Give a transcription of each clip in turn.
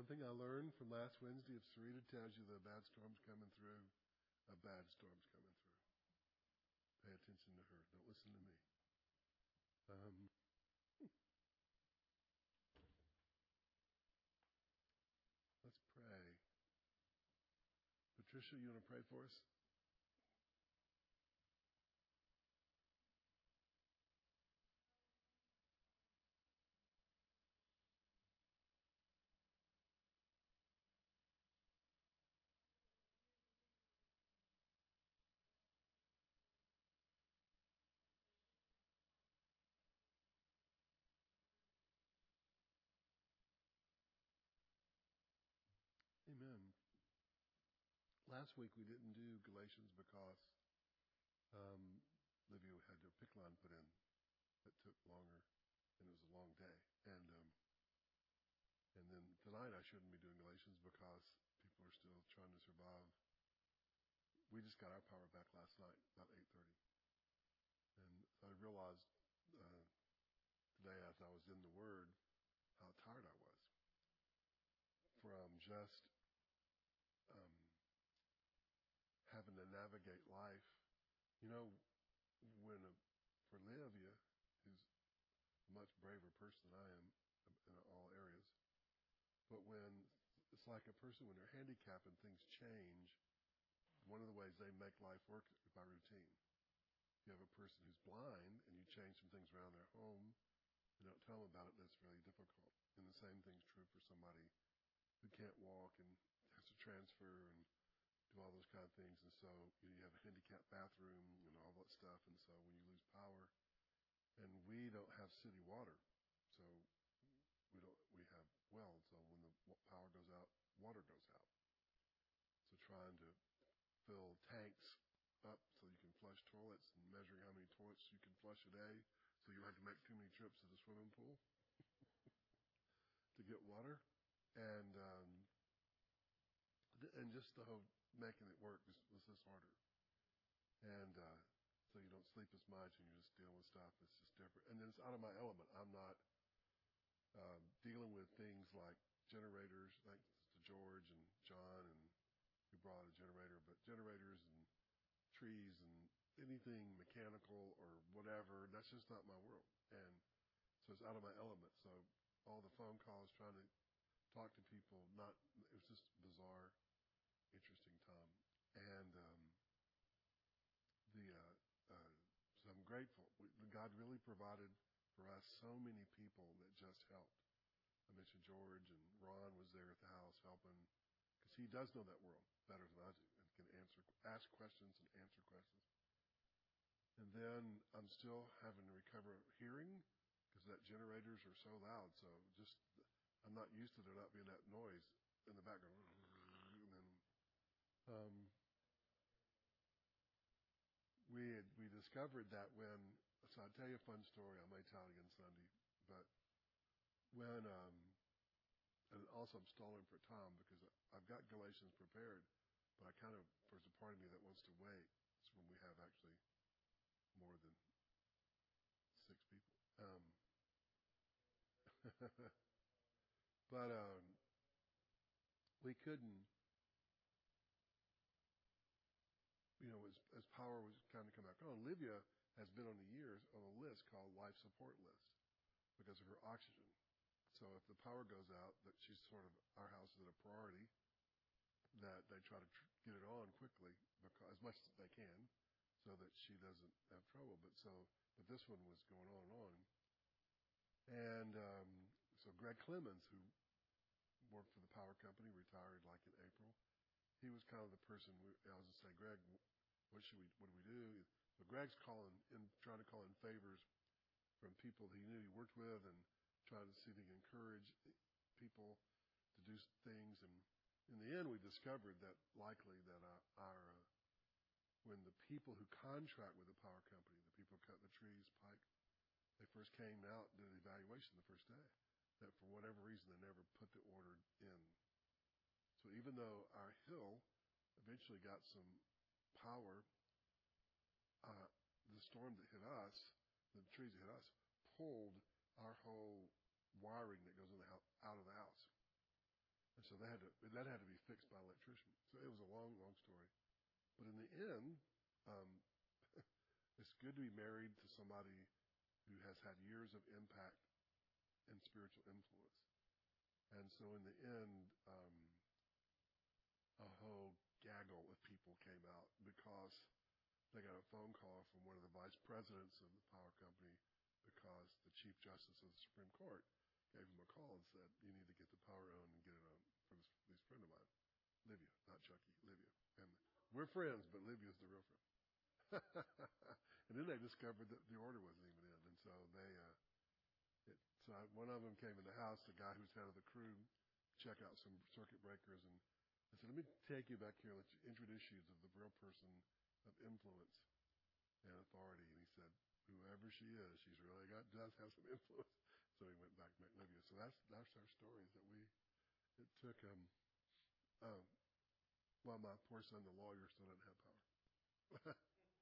One thing I learned from last Wednesday, if Sarita tells you that a bad storm's coming through, a bad storm's coming through. Pay attention to her. Don't listen to me. Let's pray. Patricia, you want to pray for us? Amen. Last week we didn't do Galatians because Livia had her PICC line put in. That took longer, and it was a long day. And then tonight I shouldn't be doing Galatians because people are still trying to survive. We just got our power back last night, about 8:30. And I realized today as I was in the Word how tired I was from just having to navigate life. You know, for Livia, who's a much braver person than I am in all areas, but when it's like a person when they're handicapped and things change, one of the ways they make life work is by routine. If you have a person who's blind and you change some things around their home, you don't tell them about it, that's really difficult. And the same thing's true for somebody who can't walk and has to transfer and do all those kind of things. And so you have a handicapped bathroom and all that stuff. And so when you lose power, and we don't have city water, so we have wells. So when the power goes out, water goes out. So trying to fill tanks up so you can flush toilets and measuring how many toilets you can flush a day, so you don't have to make too many trips to the swimming pool to get water, and just the whole making it work was just harder. And so you don't sleep as much, and you're just dealing with stuff that's just different. And then it's out of my element. I'm not dealing with things like generators, thanks to George and John, and who brought a generator, but generators and trees and anything mechanical or whatever, that's just not my world. And so it's out of my element. So all the phone calls, trying to talk to people, it was just bizarre, interesting time. And so I'm grateful. God really provided for us so many people that just helped. I mentioned George, and Ron was there at the house helping, because he does know that world better than I do and can ask questions and answer questions. And then I'm still having to recover hearing because that generators are so loud. So I'm not used to there not being that noise in the background. And then we discovered that so I'll tell you a fun story. I may tell it again Sunday, but when and also I'm stalling for time because I've got Galatians prepared, but there's a part of me that wants to wait. It's when we have actually more than 6 people. But we couldn't, as power was kind of come back on, Livia has been on the years on a list called life support list because of her oxygen. So if the power goes out, that she's our house is a priority, that they try to get it on quickly because as much as they can so that she doesn't have trouble. But this one was going on and on. And so Greg Clemens, who worked for the power company, retired like in April. He was kind of the person I was going to say, Greg, what do we do? So Greg's trying to call in favors from people that he knew he worked with and trying to see if he can encourage people to do things. And in the end, we discovered that likely that when the people who contract with the power company, the people who cut the trees, Pike, they first came out and did an evaluation the first day, that for whatever reason they never put the order in. So even though our hill eventually got some power, the storm that hit us, the trees that hit us, pulled our whole wiring that goes in the house out of the house. And so that had to be fixed by an electrician. So it was a long, long story. But in the end, it's good to be married to somebody who has had years of impact and spiritual influence. And so in the end, a whole gaggle of people came out because they got a phone call from one of the vice presidents of the power company because the Chief Justice of the Supreme Court gave him a call and said, you need to get the power owned and get it on for this friend of mine, Livia, not Chucky, Livia. And we're friends, but Livia's the real friend. And then they discovered that the order wasn't even in. And so one of them came in the house, the guy who's head of the crew, check out some circuit breakers. And I said, let me take you back here and let you introduce you to the real person of influence and authority. And he said, whoever she is, she's really does have some influence. So he went back to Livia. So that's our story, is that it took, well, my poor son, the lawyer, still doesn't have power.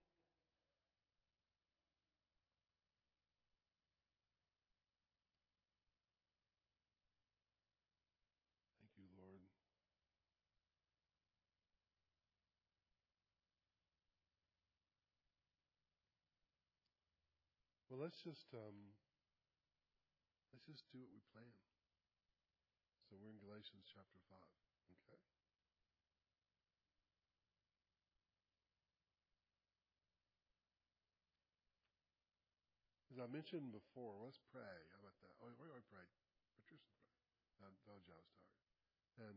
Thank you, Lord. Well, let's just do what we plan. So we're in Galatians chapter 5. Okay. As I mentioned before, let's pray. How about that? Oh, we already prayed. Patricia prayed. I told you I was tired. And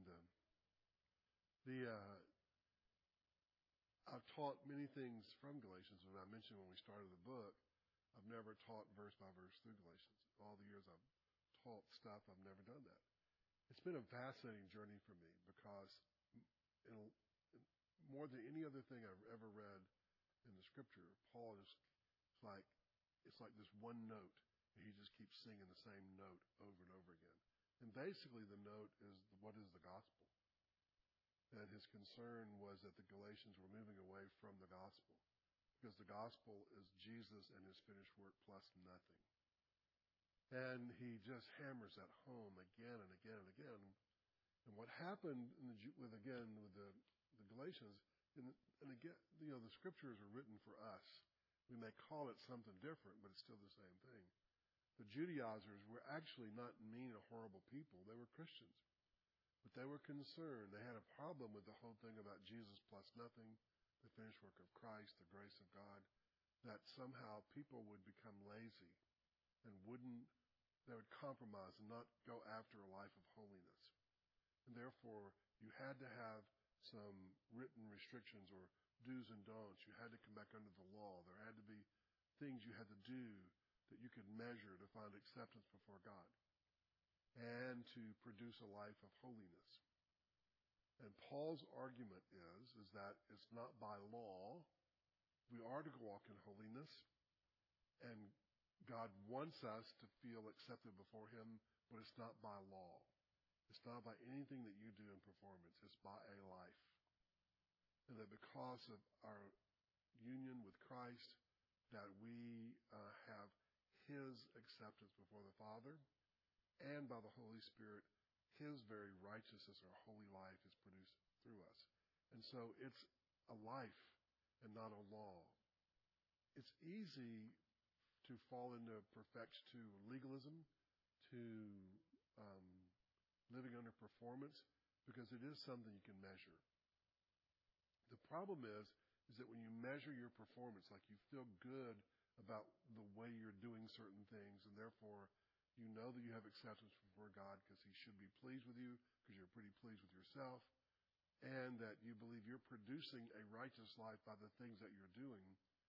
I've taught many things from Galatians. When I mentioned when we started the book, I've never taught verse by verse through Galatians. All the years I've taught stuff, I've never done that. It's been a fascinating journey for me because more than any other thing I've ever read in the Scripture, Paul is it's like this one note, and he just keeps singing the same note over and over again. And basically, the note is, what is the gospel? And his concern was that the Galatians were moving away from the gospel, because the gospel is Jesus and his finished work plus nothing. And he just hammers that home again and again and again. And what happened with the Galatians, and again, the scriptures are written for us. We may call it something different, but it's still the same thing. The Judaizers were actually not mean or horrible people. They were Christians. But they were concerned. They had a problem with the whole thing about Jesus plus nothing, the finished work of Christ, the grace of God, that somehow people would become lazy and they would compromise and not go after a life of holiness. And therefore, you had to have some written restrictions or do's and don'ts. You had to come back under the law. There had to be things you had to do that you could measure to find acceptance before God and to produce a life of holiness. And Paul's argument is that it's not by law. We are to walk in holiness, and God wants us to feel accepted before him, but it's not by law. It's not by anything that you do in performance. It's by a life. And that because of our union with Christ, that we have his acceptance before the Father, and by the Holy Spirit, his very righteousness or holy life is produced through us. And so it's a life and not a law. It's easy to fall into legalism, to living under performance, because it is something you can measure. The problem is that when you measure your performance, like you feel good about the way you're doing certain things, and therefore you know that you have acceptance before God because he should be pleased with you because you're pretty pleased with yourself, and that you believe you're producing a righteous life by the things that you're doing,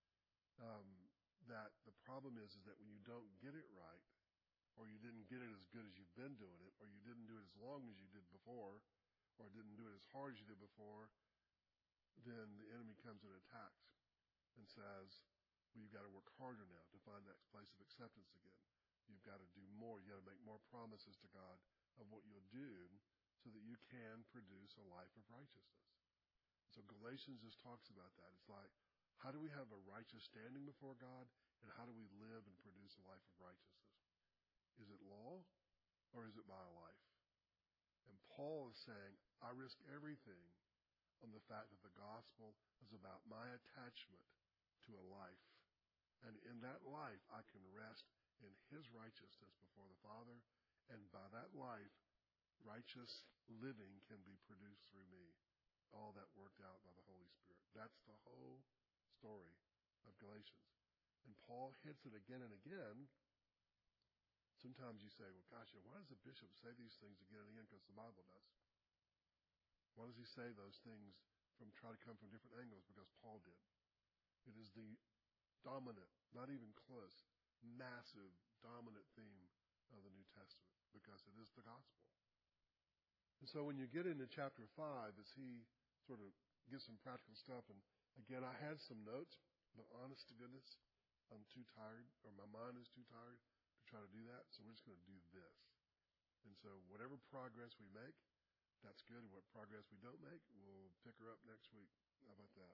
that the problem is that when you don't get it right, or you didn't get it as good as you've been doing it, or you didn't do it as long as you did before, or didn't do it as hard as you did before, then the enemy comes and attacks and says, well, you've got to work harder now to find that place of acceptance again. You've got to do more. You've got to make more promises to God of what you'll do so that you can produce a life of righteousness. So Galatians just talks about that. It's like, how do we have a righteous standing before God, and how do we live and produce a life of righteousness? Is it law, or is it by a life? And Paul is saying, I risk everything on the fact that the gospel is about my attachment to a life. And in that life, I can rest in his righteousness before the Father. And by that life, righteous living can be produced through me. All that worked out by the Holy Spirit. That's the whole story of Galatians. And Paul hits it again and again. Sometimes you say, well, gosh, why does the bishop say these things again and again? Because the Bible does. Why does he say those things try to come from different angles? Because Paul did. It is the dominant, not even close, massive, dominant theme of the New Testament because it is the gospel. And so when you get into chapter 5, as he sort of gives some practical stuff, and again, I had some notes, but honest to goodness, I'm too tired, or my mind is too tired to try to do that, so we're just going to do this. And so whatever progress we make, that's good, and what progress we don't make, we'll pick her up next week. How about that?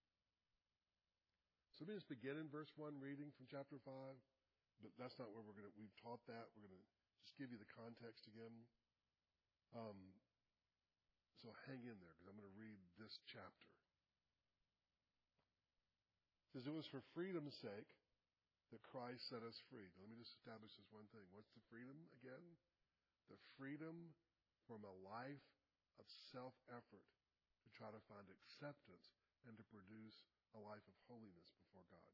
So let me just begin in verse 1 reading from chapter 5, but that's not where we've taught that. We're going to just give you the context again. So hang in there, because I'm going to read this chapter. It says, it was for freedom's sake that Christ set us free. Now, let me just establish this one thing. What's the freedom again? The freedom from a life of self-effort to try to find acceptance and to produce a life of holiness before God.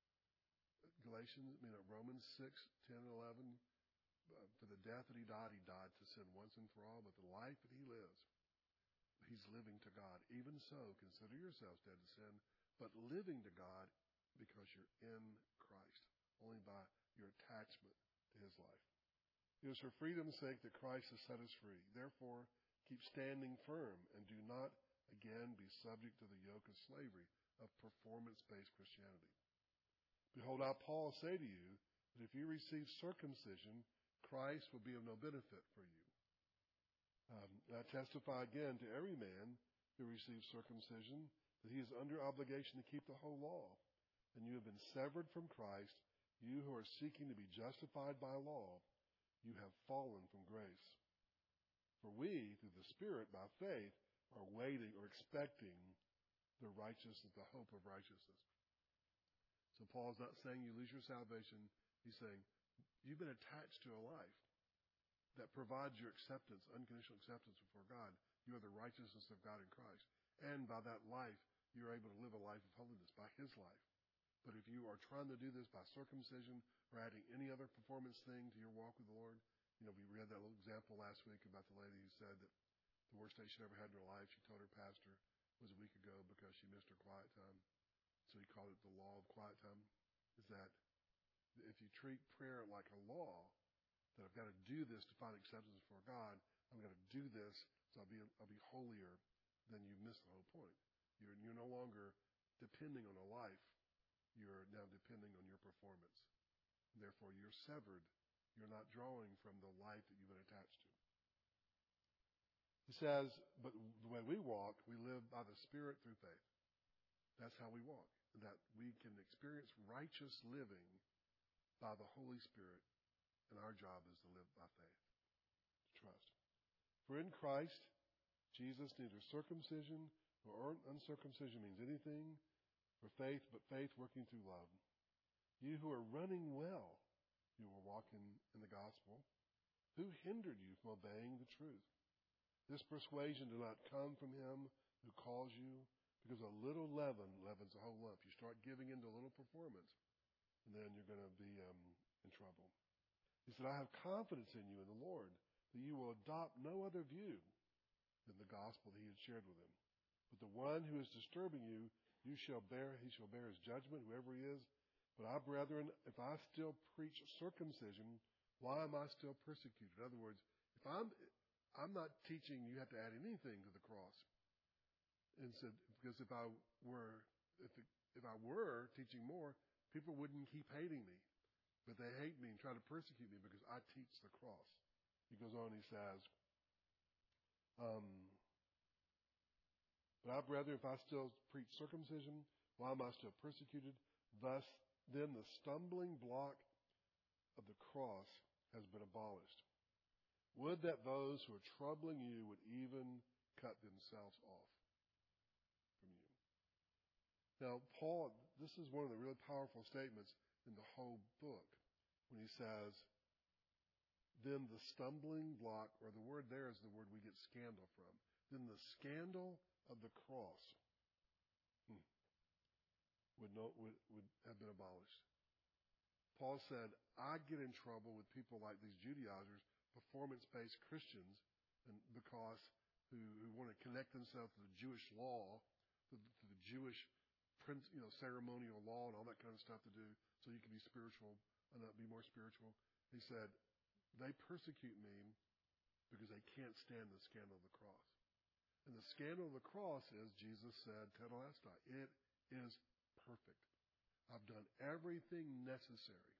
Romans 6, 10, and 11, for the death that he died to sin once and for all, but the life that he lives, he's living to God. Even so, consider yourselves dead to sin, but living to God because you're in Christ, only by your attachment to his life. It was for freedom's sake that Christ has set us free. Therefore, keep standing firm and do not again be subject to the yoke of slavery of performance-based Christianity. Behold, I, Paul, say to you that if you receive circumcision, Christ will be of no benefit for you. I testify again to every man who receives circumcision that he is under obligation to keep the whole law. And you have been severed from Christ, you who are seeking to be justified by law, you have fallen from grace. For we, through the Spirit, by faith, are waiting or expecting the righteousness, the hope of righteousness. So Paul's not saying you lose your salvation. He's saying you've been attached to a life that provides your acceptance, unconditional acceptance before God. You are the righteousness of God in Christ. And by that life, you're able to live a life of holiness by his life. But if you are trying to do this by circumcision or adding any other performance thing to your walk with the Lord, we read that little example last week about the lady who said that the worst day she ever had in her life, she told her pastor, was a week ago because she missed her quiet time. So he called it the law of quiet time. Is that if you treat prayer like a law, that I've got to do this to find acceptance before God, I'm going to do this so I'll be holier, then you miss the whole point. You're no longer depending on a life. You're now depending on your performance. And therefore, you're severed. You're not drawing from the life that you've been attached to. He says, but the way we walk, we live by the Spirit through faith. That's how we walk. That we can experience righteous living by the Holy Spirit. And our job is to live by faith, to trust. For in Christ, Jesus, neither circumcision nor uncircumcision means anything, for faith, but faith working through love. You who are running well, you were walking in the gospel. Who hindered you from obeying the truth? This persuasion did not come from him who calls you, because a little leaven leavens a whole lump. You start giving into a little performance, and then you're going to be in trouble. He said, I have confidence in you in the Lord, that you will adopt no other view than the gospel that he had shared with him. But the one who is disturbing you, he shall bear his judgment, whoever he is. But I, brethren, if I still preach circumcision, why am I still persecuted? In other words, if I'm not teaching you have to add anything to the cross. And said, because if I were teaching more, people wouldn't keep hating me. But they hate me and try to persecute me because I teach the cross. He goes on, he says, but I, brethren, if I still preach circumcision, why am I still persecuted? Thus, then the stumbling block of the cross has been abolished. Would that those who are troubling you would even cut themselves off from you. Now, Paul, this is one of the really powerful statements in the whole book when he says, then the stumbling block, or the word there is the word we get scandal from, then the scandal of the cross would have been abolished. Paul said, I get in trouble with people like these Judaizers, performance-based Christians, and because who want to connect themselves to the Jewish law, to the Jewish ceremonial law and all that kind of stuff to do, so you can be spiritual and not be more spiritual. He said, they persecute me because they can't stand the scandal of the cross. And the scandal of the cross is, Jesus said, Tetelestai, it is perfect. I've done everything necessary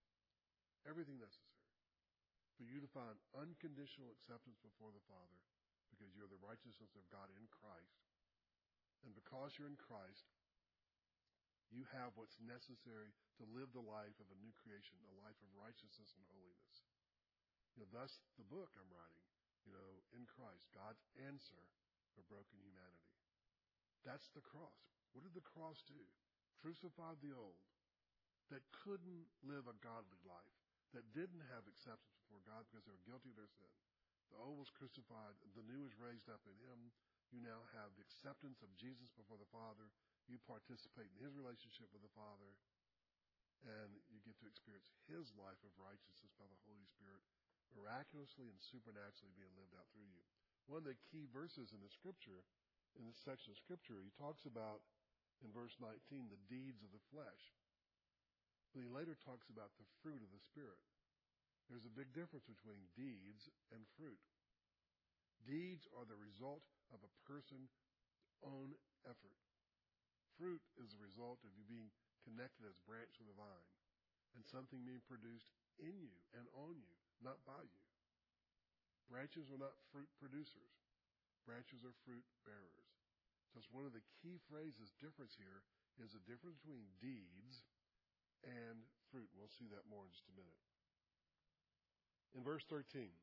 for you to find unconditional acceptance before the Father because you're the righteousness of God in Christ. And because you're in Christ, you have what's necessary to live the life of a new creation, a life of righteousness and holiness. Thus the book I'm writing, in Christ, God's answer for broken humanity. That's the cross. What did the cross do? Crucified the old that couldn't live a godly life, that didn't have acceptance before God because they were guilty of their sin. The old was crucified. The new is raised up in him. You now have the acceptance of Jesus before the Father. You participate in his relationship with the Father, and you get to experience his life of righteousness by the Holy Spirit, miraculously and supernaturally being lived out through you. One of the key verses in the Scripture, in this section of Scripture, he talks about, in verse 19, the deeds of the flesh. But he later talks about the fruit of the Spirit. There's a big difference between deeds and fruit. Deeds are the result of a person's own effort. Fruit is the result of you being connected as branch to the vine and something being produced in you and on you, not by you. Branches are not fruit producers. Branches are fruit bearers. So it's one of the key phrases difference here is the difference between deeds and fruit. We'll see that more in just a minute. In verse 13,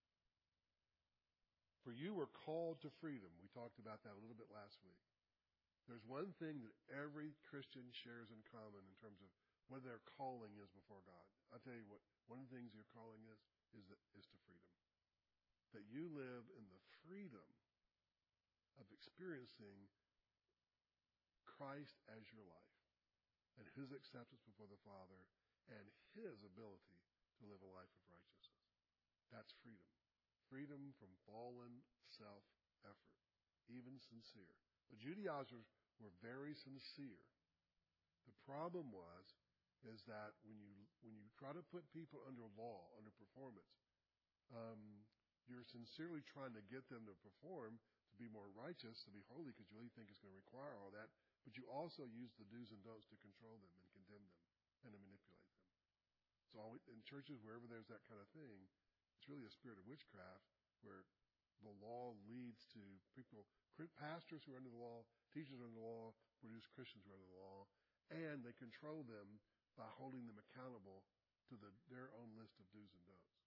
for you were called to freedom. We talked about that a little bit last week. There's one thing that every Christian shares in common in terms of what their calling is before God. I'll tell you what, one of the things your calling is to freedom. That you live in the freedom of experiencing Christ as your life and his acceptance before the Father and his ability to live a life of righteousness. That's freedom. Freedom from fallen self-effort, even sincere. The Judaizers were very sincere. The problem is that when you try to put people under law, under performance, you're sincerely trying to get them to perform, to be more righteous, to be holy, because you really think it's going to require all that. But you also use the do's and don'ts to control them and condemn them and to manipulate them. So in churches, wherever there's that kind of thing, it's really a spirit of witchcraft where the law leads to people, pastors who are under the law, teachers under the law, produce Christians who are under the law, and they control them by holding them accountable to their own list of do's and don'ts.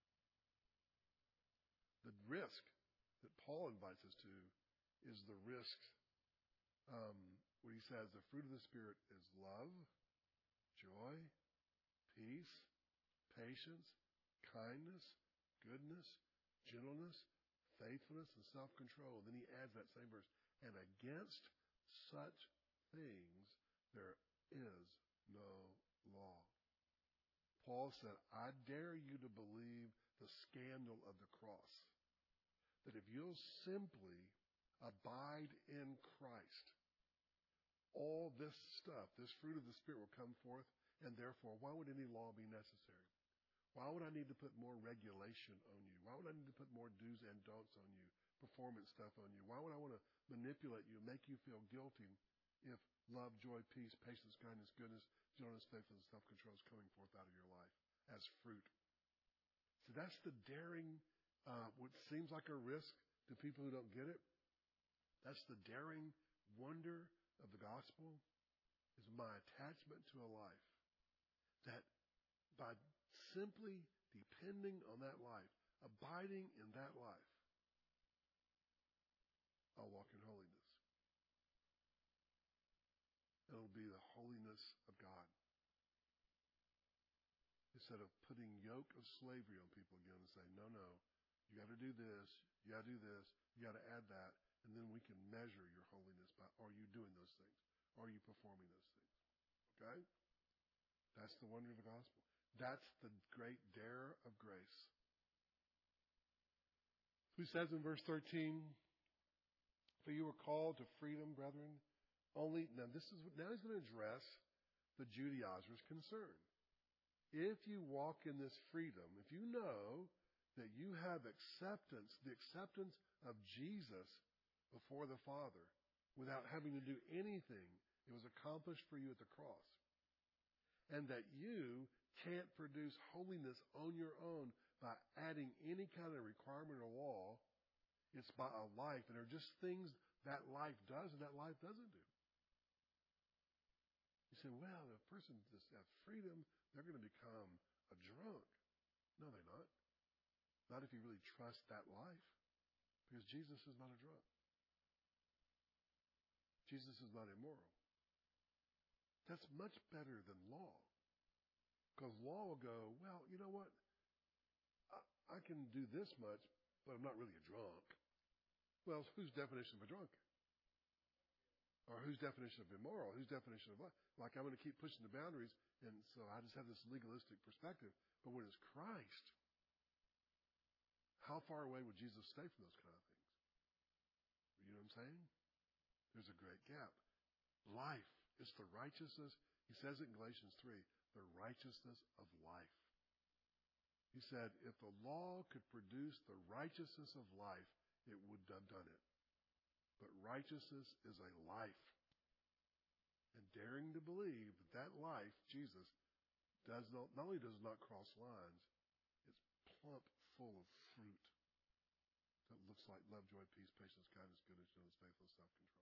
The risk that Paul invites us to is the risk where he says the fruit of the Spirit is love, joy, peace, patience, kindness, goodness, gentleness, faithfulness, and self-control. Then he adds that same verse, and against such things there is no law. Paul said, I dare you to believe the scandal of the cross. That if you'll simply abide in Christ, all this stuff, this fruit of the Spirit will come forth, and therefore, why would any law be necessary? Why would I need to put more regulation on you? Why would I need to put more do's and don'ts on you, performance stuff on you? Why would I want to manipulate you, make you feel guilty if love, joy, peace, patience, kindness, goodness, gentleness, faithfulness, and self-control is coming forth out of your life as fruit? So that's the daring, what seems like a risk to people who don't get it. That's the daring wonder of the gospel, is my attachment to a life that by simply depending on that life, abiding in that life, I'll walk in holiness. It'll be the holiness of God. Instead of putting yoke of slavery on people again and saying, no, you got to do this, you got to do this, you got to add that, and then we can measure your holiness by, are you doing those things? Are you performing those things? Okay? That's the wonder of the gospel. That's the great dare of grace. Who says in verse 13, for you were called to freedom, brethren, only, now he's going to address the Judaizers' concern. If you walk in this freedom, if you know that you have acceptance, the acceptance of Jesus before the Father, without having to do anything, it was accomplished for you at the cross. And that you can't produce holiness on your own by adding any kind of requirement or law. It's by a life. And there are just things that life does and that life doesn't do. You say, well, if a person just has freedom, they're going to become a drunk. No, they're not. Not if you really trust that life. Because Jesus is not a drunk. Jesus is not immoral. That's much better than law. Because law will go, well, you know what? I can do this much, but I'm not really a drunk. Well, whose definition of a drunk? Or whose definition of immoral? Whose definition of what? Like, I'm going to keep pushing the boundaries, and so I just have this legalistic perspective. But when it's Christ, how far away would Jesus stay from those kind of things? You know what I'm saying? There's a great gap. Life is the righteousness. He says it in Galatians 3, the righteousness of life. He said, if the law could produce the righteousness of life, it would have done it. But righteousness is a life. And daring to believe that life, Jesus, not only does not cross lines, it's plump full of fruit that looks like love, joy, peace, patience, kindness, goodness, gentleness, faithfulness, self-control.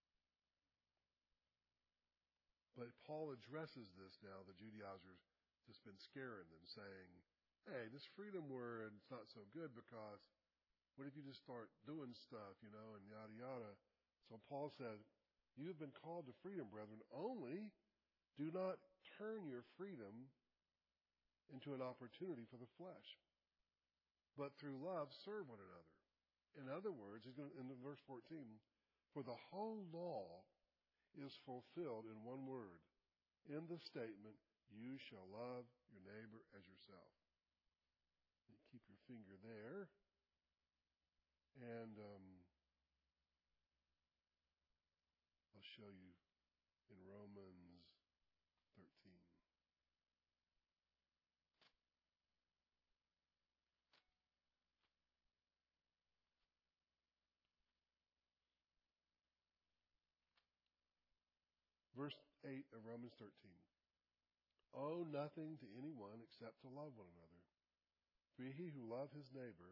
But Paul addresses this now. The Judaizers just been scaring them, saying, hey, this freedom word is not so good because what if you just start doing stuff, and yada, yada. So Paul said, you have been called to freedom, brethren, only do not turn your freedom into an opportunity for the flesh, but through love serve one another. In other words, he's going to, in verse 14, for the whole law is fulfilled in one word, in the statement, you shall love your neighbor as yourself. You keep your finger there. And I'll show you in Romans 13. Verse 8 of Romans 13. Owe nothing to anyone except to love one another. For he who loves his neighbor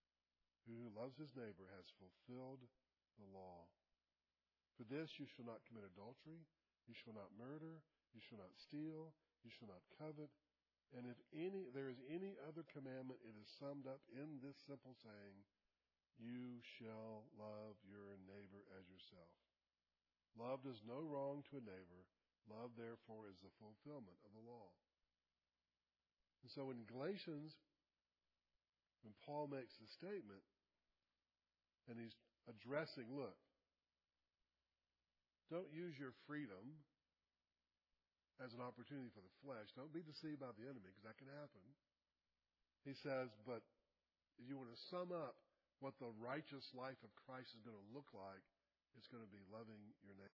has fulfilled the law. For this you shall not commit adultery, you shall not murder, you shall not steal, you shall not covet. And if there is any other commandment, it is summed up in this simple saying, you shall love your neighbor as yourself. Love does no wrong to a neighbor. Love, therefore, is the fulfillment of the law. And so in Galatians, when Paul makes the statement, and he's addressing, look, don't use your freedom as an opportunity for the flesh. Don't be deceived by the enemy, because that can happen. He says, but if you want to sum up what the righteous life of Christ is going to look like, it's going to be loving your neighbor.